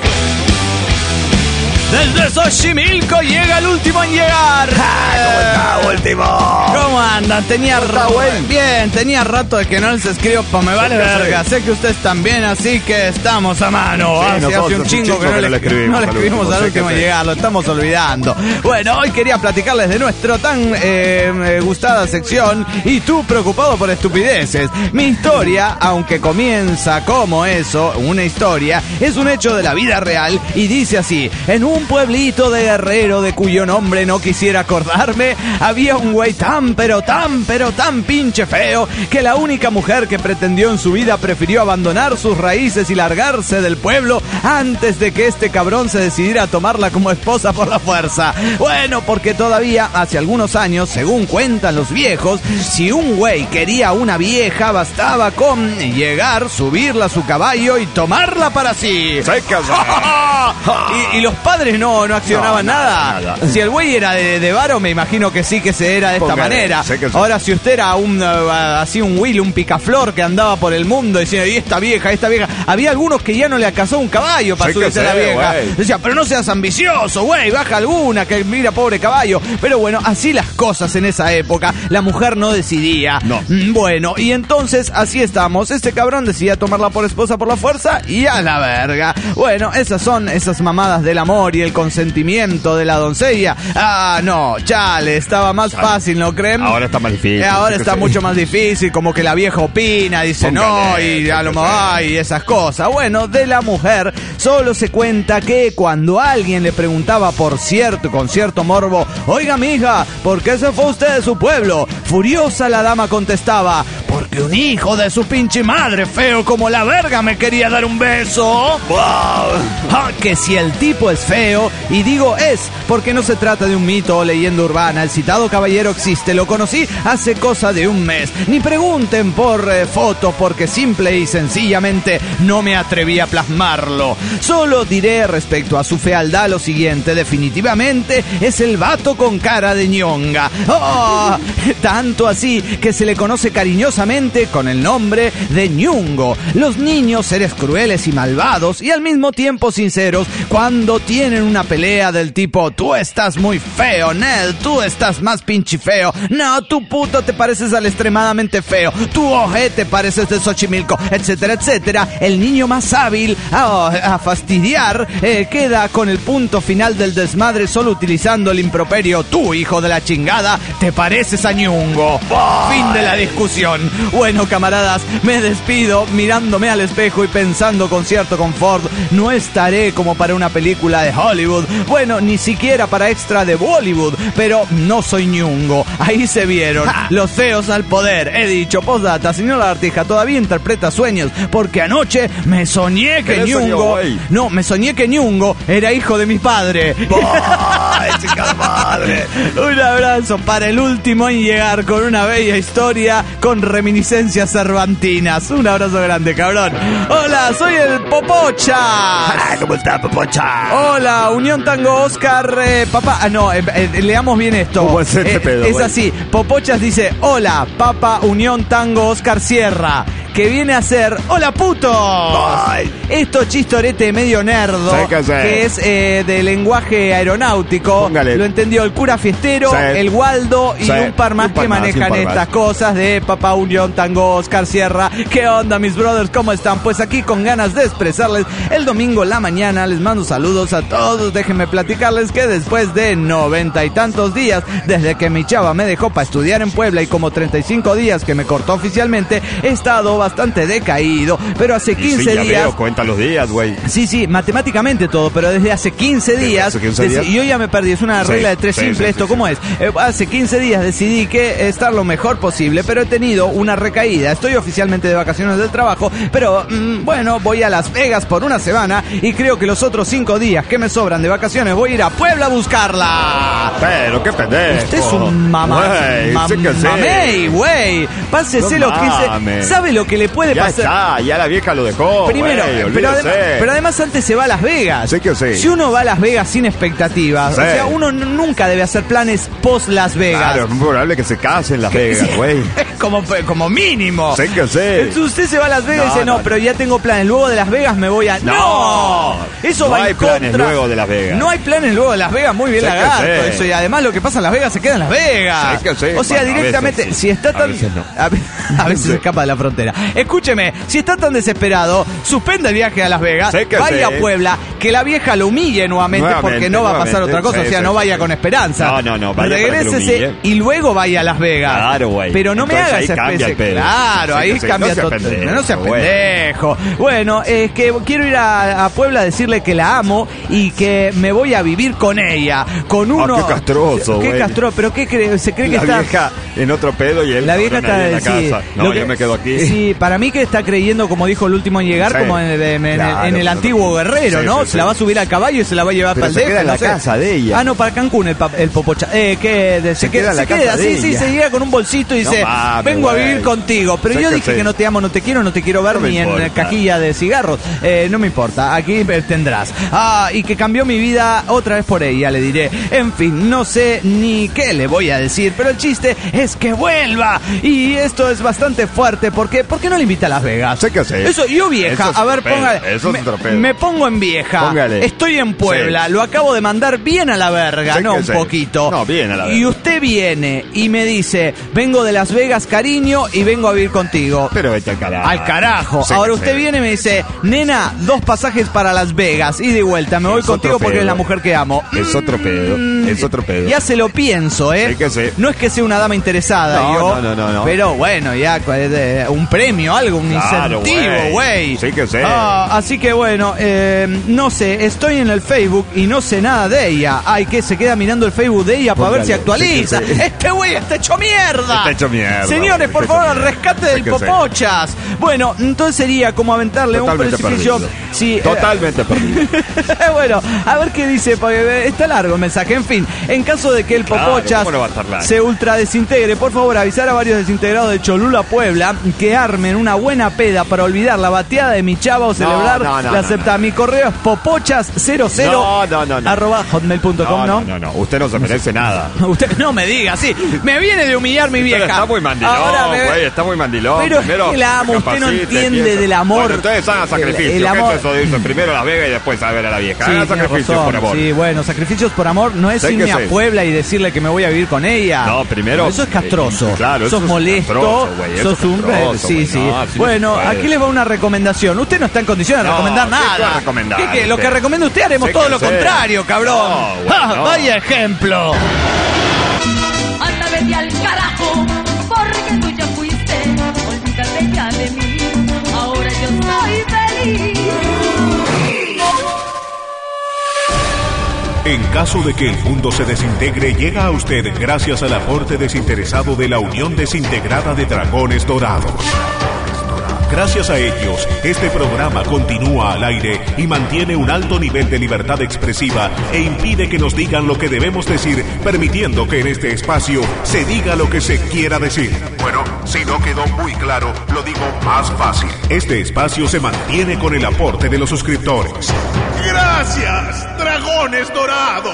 Desde Xochimilco llega el último en llegar. ¿Cómo está, último? ¿Cómo andan? Tenía rato, bien, tenía rato de que no les escribo, pues me vale verga. Sé que ustedes también, así que estamos a mano. Sí, hace, hace un chingo que no, que no le escribimos, no le escribimos al último en llegar, lo estamos olvidando. Bueno, hoy quería platicarles de nuestro tan eh, gustada sección Y tú preocupado por estupideces. Mi historia, aunque comienza como eso, una historia, es un hecho de la vida real y dice así: en un pueblito de Guerrero, de cuyo nombre no quisiera acordarme, había un güey tan pero tan pero tan pinche feo que la única mujer que pretendió en su vida prefirió abandonar sus raíces y largarse del pueblo antes de que este cabrón se decidiera a tomarla como esposa por la fuerza. Bueno, porque todavía hace algunos años, según cuentan los viejos, si un güey quería una vieja, bastaba con llegar, subirla a su caballo y tomarla para sí. y, y los padres no, no accionaban no, nada. nada. Si el güey era de, de varo, me imagino que sí que se era de esta Póngale, manera. Ahora, si usted era un uh, así un Will, un picaflor que andaba por el mundo diciendo, y esta vieja, esta vieja, había algunos que ya no le alcanzó un caballo para subirse a la vieja. Wey. Decía, pero no seas ambicioso, güey, baja alguna, que mira, pobre caballo. Pero bueno, así las cosas en esa época. La mujer no decidía. No. Bueno, y entonces así estamos. Este cabrón decidía tomarla por esposa por la fuerza y a la verga. Bueno, esas son esas mamadas del amor y el consentimiento de la doncella. Ah, no, chale, estaba más fácil, ¿no creen? Ahora está más difícil. Eh, ahora está mucho más difícil, como que la vieja opina, dice Póngale, no, y a lo mejor, y esas cosas. Bueno, de la mujer solo se cuenta que cuando alguien le preguntaba por cierto, con cierto morbo, oiga, mija, ¿por qué se fue usted de su pueblo? Furiosa la dama contestaba, porque un hijo de su pinche madre, feo como la verga, me quería dar un beso. ¡Wow! Ah, que si el tipo es feo, y digo es, porque no se trata de un mito o leyenda urbana, el citado caballero existe, lo conocí hace cosa de un mes. Ni pregunten por eh, fotos, porque simple y sencillamente no me atreví a plasmarlo. Solo diré respecto a su fealdad lo siguiente: definitivamente es el vato con cara de ñonga. ¡Oh! Tanto así que se le conoce cariñosamente con el nombre de ñungo. Los niños, seres crueles y malvados y al mismo tiempo sinceros, cuando tienen una pelea del tipo, tú estás muy feo, Ned, tú estás más pinche feo, no, tú puto te pareces al extremadamente feo, tú oje te pareces de Xochimilco, etcétera, etcétera, el niño más hábil a, a fastidiar eh, queda con el punto final del desmadre solo utilizando el improperio, tú hijo de la chingada, te pareces a ñungo. Fin de la discusión. Bueno, camaradas, me despido mirándome al espejo y pensando con cierto confort, no estaré como para una película de Hollywood, bueno, ni siquiera para extra de Bollywood, pero no soy ñungo. Ahí se vieron, ¡ja! Los feos al poder. He dicho, postdata, señor Lagartija todavía interpreta sueños, porque anoche me soñé que ñungo, no, me soñé que ñungo era hijo de mi padre. Chica madre. Un abrazo para el último en llegar con una bella historia con reminiscencias cervantinas. Un abrazo grande, cabrón. Hola, soy el Popocha. ¿Cómo está, Popocha? Hola, Unión Tango Oscar, eh, papá. Ah, no, eh, eh, leamos bien esto. ¿Cómo es este Eh, pedo, es güey? así. Popochas dice: hola, Papa Unión Tango Oscar Sierra. Que viene a ser ¡hola, putos! Ay. Esto chistorete medio nerdo, ¿Sabes qué hacer? que es eh, de lenguaje aeronáutico. Póngale. Lo entendió el cura fiestero, ¿Sabes? el Waldo y ¿Sabes? un par más Un par que más, manejan un par estas más. cosas de Papa Unión Tango Oscar Sierra. ¿Qué onda, mis brothers? ¿Cómo están? Pues aquí con ganas de expresarles el domingo en la mañana. Les mando saludos a todos. Déjenme platicarles que después de noventa y tantos días desde que mi chava me dejó para estudiar en Puebla y como treinta y cinco días que me cortó oficialmente, he estado bastante decaído. Pero hace quince Y sí, ya días... veo, cuenta los días, güey. Sí, sí, matemáticamente todo, pero desde hace quince días, hace quince días? deci- y yo ya me perdí, es una Sí, regla de tres sí, simple sí, esto, sí, ¿cómo sí. es? Eh, hace quince días decidí que estar lo mejor posible, pero he tenido una recaída, estoy oficialmente de vacaciones del trabajo, pero mm, bueno, voy a Las Vegas por una semana y creo que los otros cinco días que me sobran de vacaciones voy a ir a Puebla a buscarla. Pero qué pendejo. Usted es un mamá, Güey, mam- sí que sí. mamey, güey. Pásese No los quince. mames. ¿Sabe lo que le puede Ya pasar? está, ya la vieja lo dejó. Primero, güey, pero, olvídese. además, pero además antes se va a Las Vegas. Sí que sí. Si uno va a Las Vegas sin expectativas, Sí. o sea, uno n- nunca debe hacer planes post Las Vegas. Claro, es muy probable que se case en Las Vegas, Sí. güey. como, como mínimo. Sí que sí. Entonces usted se va a Las Vegas y No, dice, no, no, pero no. ya tengo planes. Luego de Las Vegas me voy a... ¡No! No. Eso No va hay en planes contra. luego de Las Vegas. No hay planes luego de Las Vegas. Muy bien, Sí que lagarto. sí. Eso. Y además lo que pasa en Las Vegas se queda en Las Vegas. Sí que sí. O sea, Bueno, a directamente, veces sí. si está A tan... veces no. A, ve- a veces Sí. se escapa de la frontera. Escúcheme, si está tan desesperado, suspenda el viaje a Las Vegas, Sí que vaya sí. a Puebla, que la vieja lo humille nuevamente, Nuevamente, porque no va a pasar nuevamente. otra cosa. Sí, o sea, sí, no sí, vaya sí. con esperanza. No, no, no, vaya para que lo Regrésese humille. y luego vaya a Las Vegas. Claro, güey. Pero no me Entonces haga ahí esa cambia especie. el pedo. Claro, Sí, ahí que sí. cambia No sea todo. pendejo, No sea güey. pendejo. Bueno, es que quiero ir a, a Puebla a decirle que la amo y que me voy a vivir con ella. Con uno. qué castroso, Qué güey. castroso, pero ¿qué cree? Se cree que La está. vieja en otro pedo y él La vieja cabrón, ahí está en la sí, casa. No, lo que- yo me quedo aquí. Sí, para mí que está creyendo, como dijo el último en llegar, Sí. como en, el- en el- Claro, en el pero- antiguo guerrero, Sí, ¿no? sí, Se sí. la va a subir al caballo y se la va a llevar Pero para el se D F, queda en no la sé. casa de ella. Ah, no, para Cancún el, pa- el popocha. Eh, que de- se, Se queda, queda en la se casa queda, de sí, sí, ella. se llega con un bolsito y No dice, mames, vengo a güey. vivir contigo. Pero Sí yo que dije sí. que no te amo, no te quiero, no te quiero ver No me ni en importa. cajilla de cigarros. Eh, no me importa, aquí eh, tendrás. Ah, y que cambió mi vida otra vez por ella, le diré. En fin, no sé ni qué le voy a decir, pero el chiste es que vuelva. Y esto es bastante fuerte, porque ¿por qué no le invita a Las Vegas? Sí que sí. Eso, yo vieja, Eso es a ver, otro pedo, póngale. eso es me, otro pedo. me pongo en vieja. Póngale. Estoy en Puebla, Sí. lo acabo de mandar bien a la verga, Sí no que un sí. poquito. No, bien a la Y verga. usted viene y me dice, vengo de Las Vegas, cariño, y vengo a vivir contigo. Pero vete al carajo. Al carajo. Sí Ahora que usted sí. viene y me dice, nena, dos pasajes para Las Vegas y de vuelta. Me voy Es contigo otro porque pedo. es la mujer que amo. Es otro pedo. Mm, Es otro pedo. Ya se lo pienso, ¿eh? Sí que sí. No es que sea una dama interesada, No, yo. no, no, no, no. Pero bueno, ya eh, un premio, algo, un Claro, incentivo, güey. güey. Sí que sí. Ah, así que bueno, eh, no sé, estoy en el Facebook y no sé nada de ella. Ay, que se queda mirando el Facebook de ella para ver si Póngale, actualiza. sí que sí. Este güey está hecho mierda. Está hecho mierda, Señores, güey, por está favor, hecho al mierda. rescate Sí del que sí. Popochas. Bueno, entonces sería como aventarle Totalmente un precipicio. perdido. Sí, eh, Totalmente perdido. bueno, a ver qué dice, porque está largo el mensaje. En fin, en caso de que el Claro, Popochas ¿cómo no va a estar largo? se ultra desintegre, por favor avisar a varios desintegrados de Cholula, Puebla, que armen una buena peda para olvidar la bateada de mi chava o celebrar no, no, la no, acepta. no. Mi correo es popochas cero cero No, no, no, no. arroba hotmail punto com, No, ¿no? no, no, no. Usted no se merece nada. Usted no me diga, sí. Me viene de humillar mi Usted vieja. está muy mandilón, Ahora me- güey. Está muy mandilón. Pero es Primero, que la amo, usted no capacite, entiende piense. del amor. Bueno, ustedes hagan sacrificio. El- el ¿Qué amor- es eso de irse primero a Las Vegas y después a ver a la vieja? Sí, Hagan tiene sacrificio razón. por amor. Sí, bueno, sacrificios por amor no es Sí irme que a sí. Puebla y decirle que me voy a vivir con ella. No, primero- Eso es castroso. eh, claro, eso sos es molesto. castroso, güey, eso Sos es un. castroso, sí, güey, sí. no, así no bueno, se puede. aquí les va una recomendación. Usted no está en condiciones de No, recomendar ¿qué nada. va a recomendar ¿Qué, qué? Lo usted? que recomienda usted haremos Sí todo que lo sé. contrario, cabrón. No, güey, ¡Ah, no. vaya ejemplo. Anda, vete al carajo, porque tú ya fuiste. Olvídate ya de mí, ahora yo soy feliz. En caso de que el mundo se desintegre, llega a usted gracias al aporte desinteresado de la Unión Desintegrada de Dragones Dorados. Gracias a ellos, este programa continúa al aire y mantiene un alto nivel de libertad expresiva e impide que nos digan lo que debemos decir, permitiendo que en este espacio se diga lo que se quiera decir. Bueno, si no quedó muy claro, lo digo más fácil. Este espacio se mantiene con el aporte de los suscriptores. ¡Gracias, Dragones Dorados!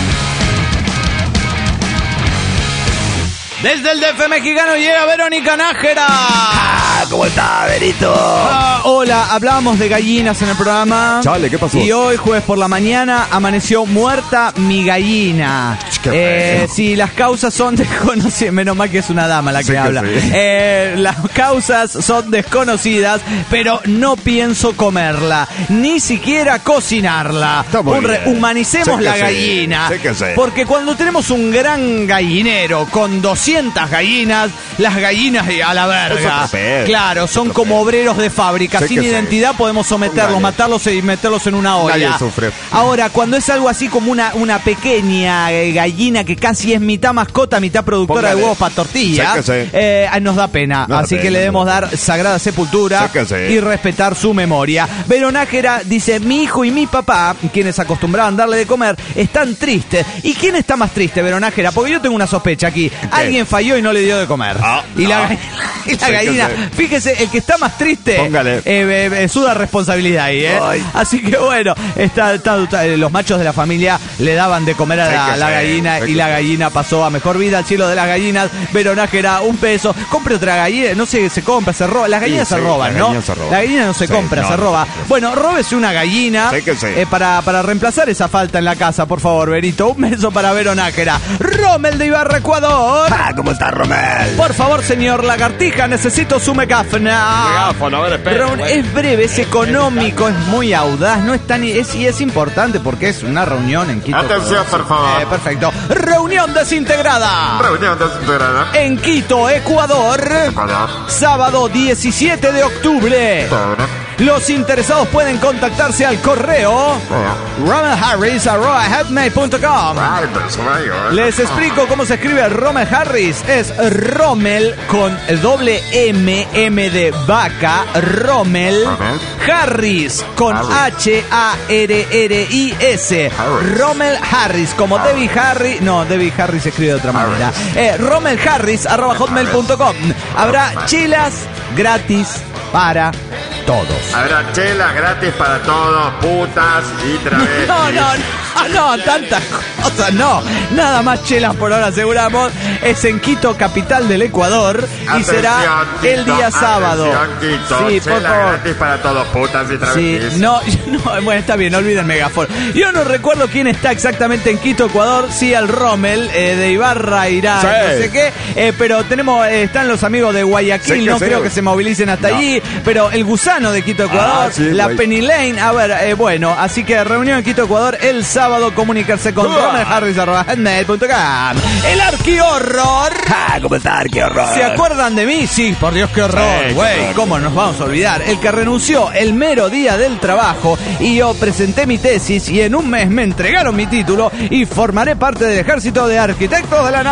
Desde el D F mexicano llega Verónica Nájera. Ah, ¿cómo está, Berito? Ah, hola, hablábamos de gallinas en el programa. Chale, ¿qué pasó? Y hoy, jueves por la mañana, amaneció muerta mi gallina. Eh, sí, las causas son desconocidas. Menos mal que es una dama la que sí, habla. Que sí. eh, las causas son desconocidas, pero no pienso comerla, ni siquiera cocinarla. Está muy bien. Humanicemos Sí la sí. gallina. Sí que sí. Porque cuando tenemos un gran gallinero con doscientas gallinas, las gallinas a la verga. Es otro pedo. Claro, son Otro como pedo. obreros de fábrica. Sí Sin que sí. identidad podemos someterlos, Póngale. matarlos y meterlos en una olla. Nadie sufre. Ahora, cuando es algo así como una, una pequeña eh, gallina que casi es mitad mascota, mitad productora Póngale. de huevos para tortilla, Sí que sí. eh, nos da pena. Nos da así pena, que le debemos nos da dar sagrada sepultura Sí que sí. y respetar su memoria. Veronájera dice, mi hijo y mi papá, quienes acostumbraban darle de comer, están tristes. ¿Y quién está más triste, Veronájera? Porque yo tengo una sospecha aquí. Alguien falló y no le dio de comer. Ah, y la, ah. y la Sí que gallina, sí. fíjese, el que está más triste, Póngale. eh, eh, eh, suda responsabilidad ahí, ¿eh? Ay. Así que bueno, está, está- está- eh, los machos de la familia le daban de comer a Sí la, que la sí, gallina sí y que la sí. gallina pasó a mejor vida al cielo de las gallinas. Veronájera, un peso. Compre otra gallina, no sé, se compra, se roba. Las gallinas Sí, se sí, roban, las ¿no? gallinas se roban. La gallina no se Sí, compra, no, se no, roba. no, no. Bueno, róbese una gallina Sí que sí. eh, para, para reemplazar esa falta en la casa, por favor, Berito. Un beso para Veronájera. Rommel de Ibarra, Ecuador. Ah, ¿cómo está, Romel? Por favor, señor Lagartija, necesito su megáfono. Megáfono, a ver, espere. Reun- Es breve, es económico, es muy audaz, no es tan... Es, y es importante porque es una reunión en Quito. Atención, por favor. Eh, perfecto. Reunión desintegrada. Reunión desintegrada. En Quito, Ecuador. Ecuador. Sábado diecisiete de octubre. Pobre. Los interesados pueden contactarse al correo romelharris arroba hotmail punto com. Ay, pues, vaya. Les explico cómo se escribe Rommel Harris. Es Rommel con el doble M, M de vaca, Rommel Rommel. Harris con Harris. H A R R I S. Harris. Rommel Harris, como Harris. Debbie Harris. No, Debbie Harris se escribe de otra Harris. manera. Eh, Rommel Harris arroba hotmail punto com. Habrá chelas gratis para todos. Habrá chelas gratis para todos, putas y travestis. No, no, no, no, tantas cosas, no. Nada más chelas por ahora aseguramos. Es en Quito, capital del Ecuador. Y Atención, será Quito, el día sábado. atención, Quito. Sí, por Chelas favor. gratis para todos, putas y Sí, travestis. no, no, bueno, está bien, no olviden megáfono. Yo no recuerdo quién está exactamente en Quito, Ecuador. Sí, al Rommel, eh, de Ibarra irá, Sí. no sé qué. Eh, pero tenemos, eh, están los amigos de Guayaquil, Sí que no sí. creo que se movilicen hasta No. allí. Pero el gusano de Quito, Ecuador, Ah, sí, la güey. Penny Lane. A ver, eh, bueno, así que reunión en Quito, Ecuador, el sábado, comunicarse con Uah. rommel harris arroba hotmail punto com. El arquihorror. Ah, ¿cómo está? ¡Qué horror! ¿Se acuerdan de mí? Sí, por Dios, qué horror, Sí, qué güey. horror. ¿Cómo nos vamos a olvidar? El que renunció el mero día del trabajo y yo presenté mi tesis y en un mes me entregaron mi título y formaré parte del ejército de arquitectos de la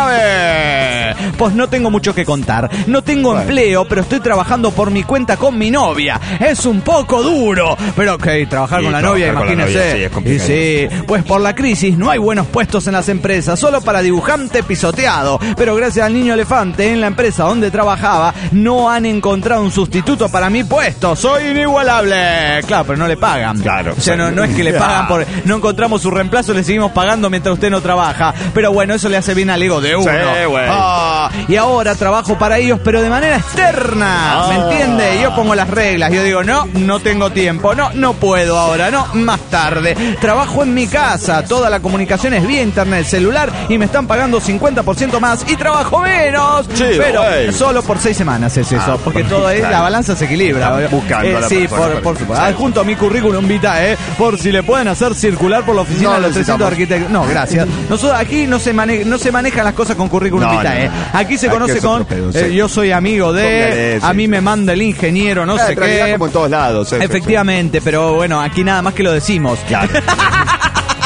nave. Pues no tengo mucho que contar. No tengo Bueno. empleo, pero estoy trabajando por mi cuenta con mi novia. Es un poco duro, pero ok, trabajar Sí, con la trabajar novia, con la imagínense. novia, sí, es complicado. Y sí, pues por la crisis no hay buenos puestos en las empresas, solo para dibujante pisoteado. Pero gracias al niño elefante en la empresa donde trabajaba, no han encontrado un sustituto para mi puesto. Soy inigualable. Claro, pero no le pagan. Claro. O sea, no, no es que le pagan por... No encontramos su reemplazo, le seguimos pagando mientras usted no trabaja. Pero bueno, eso le hace bien al ego de uno. Sí, güey. Ah, y ahora trabajo para ellos, pero de manera externa. ¿Me Ah. entiende? Yo pongo las reglas. Yo digo, no, no tengo tiempo. No, no puedo ahora. No, más tarde. Trabajo en mi casa. Toda la comunicación es vía internet, celular y me están pagando cincuenta por ciento más y trabajo menos. Sí, pero güey. solo por seis semanas es eso. Ah, porque todo es, claro. la balanza se equilibra. Están buscando Eh, a la sí, persona, por, pero- por supuesto. sí. Adjunto a mi currículum vitae, eh, por si le pueden hacer circular por la oficina No de los trescientos necesitamos. arquitectos. No, gracias. Nosotros aquí no se, mane no se manejan las cosas con currículum No, vitae. no, no. Aquí se Aquí conoce es con otro pedo, eh, sí. yo soy amigo de, Póngale, sí, a mí sí. me manda el ingeniero, no Eh, sé en realidad qué. como en todos lados. sí, sí, sí. Efectivamente, pero bueno, aquí nada más que lo decimos. Claro.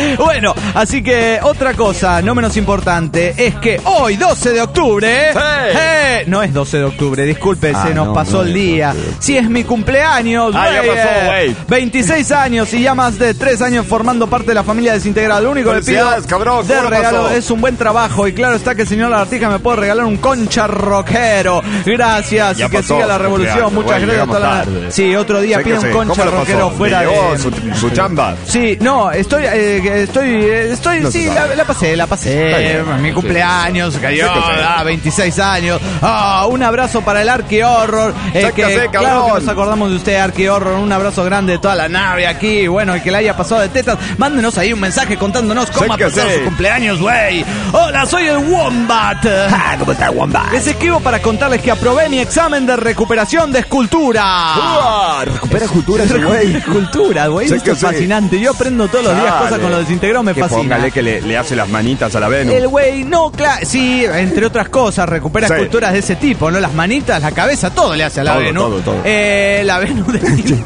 Bueno, así que otra cosa, no menos importante, es que hoy, doce de octubre... Sí. Eh, no es doce de octubre, disculpe, Ah, se nos no, pasó no el es día. doce de octubre. Si es mi cumpleaños, Ah, ya güey, pasó, eh, güey. veintiséis años y ya más de tres años formando parte de la familia desintegrada. Lo único que pido Felicidades, cabrón, de ¿cómo lo regalo pasó? es un buen trabajo. Y claro está que el señor Lagartija me puede regalar un concha rockero. Gracias, Ya y que pasó, siga la revolución. cumpleaños, Muchas güey, gracias a llegamos toda la... tarde. Sí, otro día Sé que pide un sí. concha ¿Cómo lo pasó? rockero fuera ¿Le de... llegó su, su chamba? Sí, no, estoy, eh, estoy, eh, estoy, No sí, se la, sabe. la pasé, la Está pasé. bien. Mi cumpleaños, cayó, Sí, que sí. ah, veintiséis años. Ah, un abrazo para el Arqui Horror. Eh, Sí, que que, sí, claro cabrón. que nos acordamos de usted, Arqui Horror. Un abrazo grande de toda la nave aquí. Bueno, y que le haya pasado de tetas. Mándenos ahí un mensaje contándonos cómo ha que pasado sí. su cumpleaños, güey. Hola, soy el Wombat. Ah, ¿cómo está, Wombat? Les escribo para contarles que aprobé mi examen de recuperación de escultura. ¡Ah! Recupera cultura ese güey. Escultura, güey. Sé Esto que es sí. fascinante. Yo aprendo todos los días Dale. cosas con los desintegrados, me Que fascina. póngale que le, le hace las manitas a la Venus. El güey, no, claro, sí, entre otras cosas, recupera Sí. esculturas de ese tipo, ¿no? Las manitas, la cabeza, todo le hace a la Todo, Venus. todo, todo. Eh, la Venus de...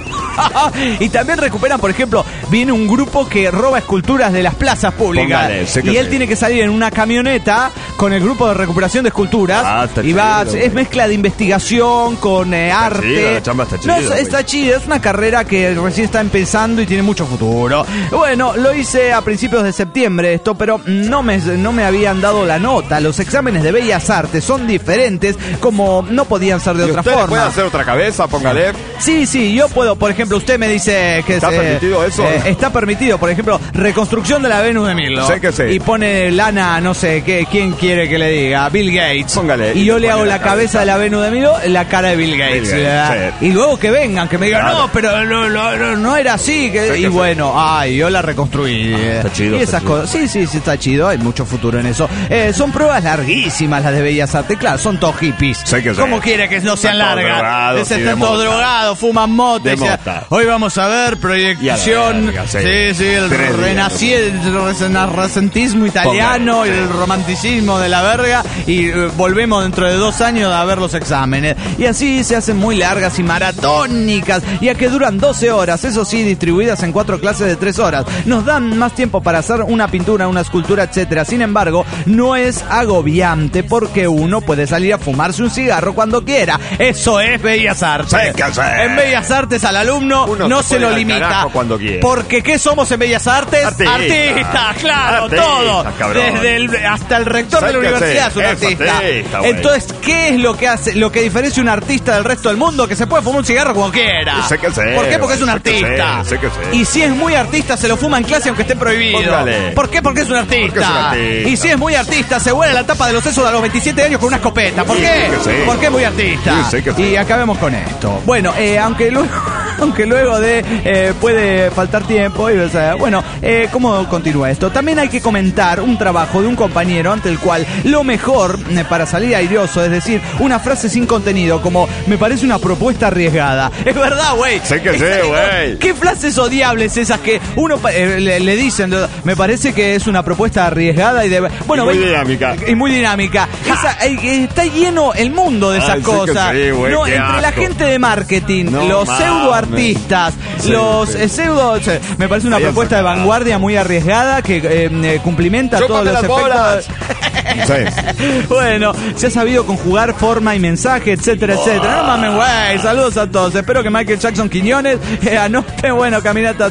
Y también recuperan, por ejemplo, viene un grupo que roba esculturas de las plazas públicas. Póngale, sé que Y él sí. tiene que salir en una camioneta con el grupo de recuperación de esculturas. Ah, está y va, chido, es güey. mezcla de investigación con eh, arte. chida, la chamba está No, chida, es- está güey. chida, es una carrera que recién está empezando y tiene mucho futuro. Bueno, lo hice a principios de septiembre esto, pero no me, no me habían dado la nota. Los exámenes de Bellas Artes son diferentes, como no podían ser de ¿Y otra usted le forma. puede hacer otra cabeza? Póngale. Sí, sí, yo puedo, por ejemplo, usted me dice que ¿Está es, eh, permitido eso? eh, está permitido, por ejemplo, reconstrucción de la Venus de Milo. Sé que sí. Y pone lana, no sé, ¿qué, ¿quién quiere que le diga? Bill Gates. Póngale, Y y yo le le hago pone la la cabeza cabeza. de la Venus de Milo, la cara de Bill Gates. Bill Gates, ¿verdad? sí. Y luego que vengan, que me digan, Claro. no, pero no, no, no, no era así. Que... Sé que y sí. bueno, ay, yo la reconstruí. eh. está chido, Y está esas chido. cosas. Sí, sí, sí, está chido. Hay mucho futuro en eso. Eh, son pruebas larguísimas las de Bellas Artes. Claro, son todos hippies. Sé que sí. ¿Cómo quiere que no sean Están todos largas? drogados, Ese sí, están de todos mota. drogados, fuman mote. De decía, mota. hoy vamos a ver Y a proyección. la verga, sí. sí, sí, el Tres días, renací, el resen- recentismo italiano Póngale, y el sí. romanticismo de la verga. Y eh, volvemos dentro de dos años a ver los exámenes. Y así se hacen muy largas y maratónicas, ya que duran doce horas, eso sí, distribuidas en cuatro clases de tres horas. Nos dan más tiempo para hacer una pintura, una escultura, etcétera. Sin embargo, no es agobiante porque uno puede salir a fumarse un cigarro cuando quiera. Eso es Bellas Artes. Sí, que sí. En Bellas Artes al alumno Uno no se se lo puede ir al limita. carajo cuando quiera. Porque ¿qué somos en Bellas Artes? Artista. Artistas, claro, Artista, todo. cabrón. Desde el, hasta el rector de la ¿Sabes qué universidad es un hace? Es artista. artista, güey. Entonces, ¿qué es lo que hace, lo que diferencia un artista del resto del mundo? Que se puede fumar un cigarro como quiera. Sé que sé, ¿Por qué? Porque es un sé que artista. sé, sé que sé. Y si es muy artista, se lo fuma en clase aunque esté prohibido. Póngale. ¿Por qué? Porque es un artista. Porque es un artista. Y si es muy artista, se vuela la tapa de los sesos a los veintisiete años con una escopeta. ¿Por Sí, qué? sé que sí. Porque es muy artista. Sí, sé que sí. Y acabemos con esto. Bueno, eh, aunque luego... Aunque luego de eh, puede faltar tiempo y o sea, bueno, eh, ¿cómo continúa esto? También hay que comentar un trabajo de un compañero ante el cual lo mejor eh, para salir airoso, es decir, una frase sin contenido como me parece una propuesta arriesgada. Es verdad, güey. Sé que sé, güey. ¿Qué frases odiables esas que uno eh, le, le dicen? Me parece que es una propuesta arriesgada y de bueno, Y muy ven- dinámica. y muy dinámica. Esa, eh, está lleno el mundo de esas Ay, sí que cosas. sí, güey, no, qué entre la asco. gente de marketing, No los mames. pseudo artistas, Sí, los sí. eh, pseudo, o sea, me parece una Ahí propuesta de está. vanguardia muy arriesgada que eh, eh, cumplimenta todos ¡Chúpame los las bolas! efectos. Sí. Bueno, se ha sabido conjugar forma y mensaje, etcétera, etcétera. No mames, güey. Saludos a todos. Espero que Michael Jackson Quiñones eh, anote, bueno, caminata.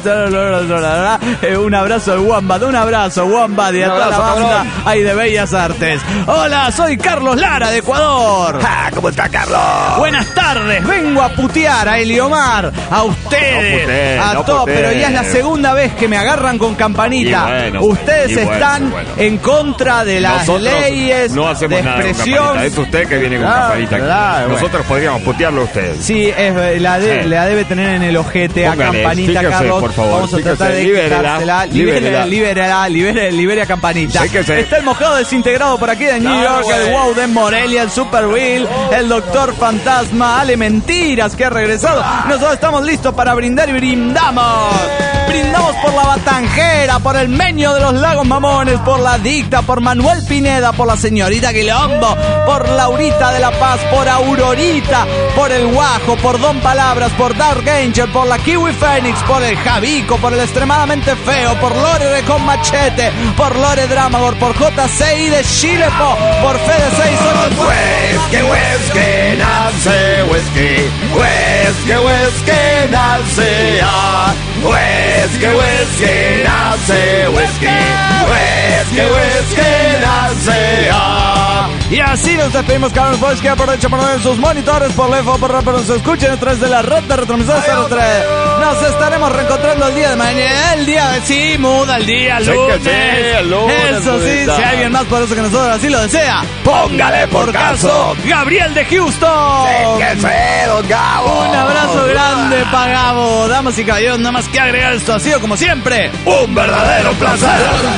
Eh, un abrazo de Wombat, un abrazo, Wombat, y a Un toda la abrazo, banda cabrón. ahí de Bellas Artes. Hola, soy Carlos Lara de Ecuador. Ah, ¿cómo está, Carlos? Buenas tardes, vengo a putear a Eliomar, a ustedes, No putee, a no todos, putee. pero ya es la segunda vez que me agarran con campanita. Y bueno, ustedes y bueno, están bueno. en contra de las Nosotros leyes no hacemos de nada con expresión. campanita. Es usted que viene con Claro, campanita aquí. claro, bueno. Nosotros podríamos putearlo a usted. Sí, es, la, de- Sí. la debe tener en el ojete a Póngale, campanita, fíjese, Carlos. por favor, Vamos a fíjese, tratar de libérela, quitársela. libérela. Libérela, libérela, libérela, libere a campanita. Fíjese. Está el mojado desintegrado por aquí de New Claro, York, el güey. wow de Morelia, el Super Will, el Doctor Fantasma, Ale Mentiras que ha regresado. Nosotros estamos estamos listos para brindar y brindamos. Brindamos por la Batanjera, por el Meño de los Lagos Mamones, por la Dicta, por Manuel Pineda, por la señorita Quilombo, por Laurita de la Paz, por Aurorita, por el Guajo, por Don Palabras, por Dark Angel, por la Kiwi Fénix, por el Javico, por el Extremadamente Feo, por Lore de Con Machete, por Lore Dramagor, por J C I de Chilepo, por Fede seis ocho. Whisky, whisky, nace whisky, whisky, whisky, nace ah. Whisky, whisky, nace whisky, whisky, whisky, nace ah. Y así nos despedimos, cabrón. Pues que aprovechen por ver sus monitores, por lefo, por rápido, nos escuchen a través de la red de retransmisores cero tres. Nos estaremos reencontrando el día de mañana. El día de sí, muda el día, lunes. Sí, el lunes Eso sí, bonita. si alguien más poderoso que nosotros así lo desea, Póngale por caso. Gabriel de Houston. ¡Qué feo, Gabo! Un abrazo grande para Gabo. Damas y caballeros, nada más que agregar, esto ha sido como siempre Un verdadero placer.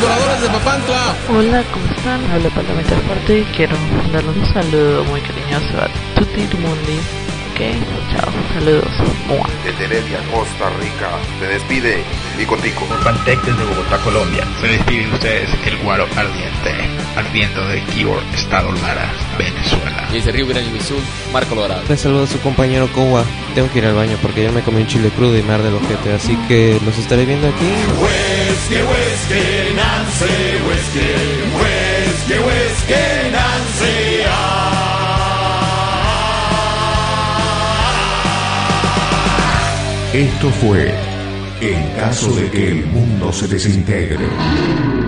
Hola, ¿cómo están? Hablo Parlamento Fuerte y quiero darle un saludo muy cariñoso a Tutti Mundi. Ok, chao, saludos. Mua. Desde Heredia, Costa Rica, se despide Nico Tico. Pantec desde Bogotá, Colombia. Se despiden ustedes el Guaro Ardiente, ardiendo de Kibor, Estado Lara, Venezuela. Y desde Río Grande do Sul, Marco Logrado. Le saludo a su compañero Kowa. Tengo que ir al baño porque ya me comí un chile crudo y me arde el ojete, así que los estaré viendo aquí. Whisky, whisky, Nancy, whisky, whisky, whisky, Nancy, ah. Esto fue En caso de que el mundo se desintegre.